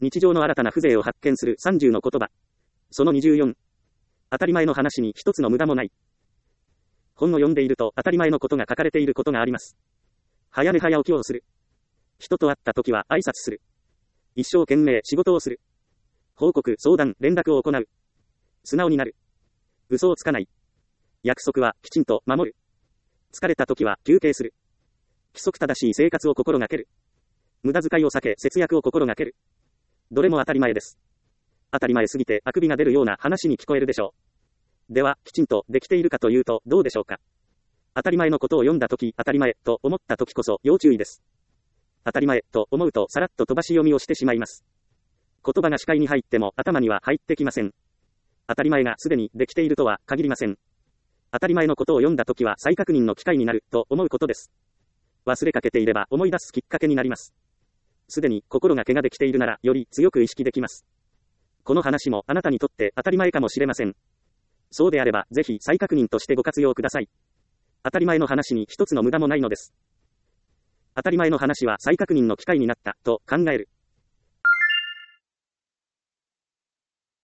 日常の新たな風情を発見する30の言葉。その24。当たり前の話に一つの無駄もない。本を読んでいると当たり前のことが書かれていることがあります。早寝早起きをする。人と会った時は挨拶する。一生懸命仕事をする。報告、相談、連絡を行う。素直になる。嘘をつかない。約束はきちんと守る。疲れた時は休憩する。規則正しい生活を心がける。無駄遣いを避け節約を心がける。どれも当たり前です。当たり前すぎてあくびが出るような話に聞こえるでしょう。では、きちんとできているかというとどうでしょうか。当たり前のことを読んだ時、当たり前と思った時こそ要注意です。当たり前と思うとさらっと飛ばし読みをしてしまいます。言葉が視界に入っても頭には入ってきません。当たり前がすでにできているとは限りません。当たり前のことを読んだ時は再確認の機会になると思うことです。忘れかけていれば思い出すきっかけになります。すでに心が怪我できているならより強く意識できます。この話もあなたにとって当たり前かもしれません。そうであればぜひ再確認としてご活用ください。当たり前の話に一つの無駄もないのです。当たり前の話は再確認の機会になったと考える。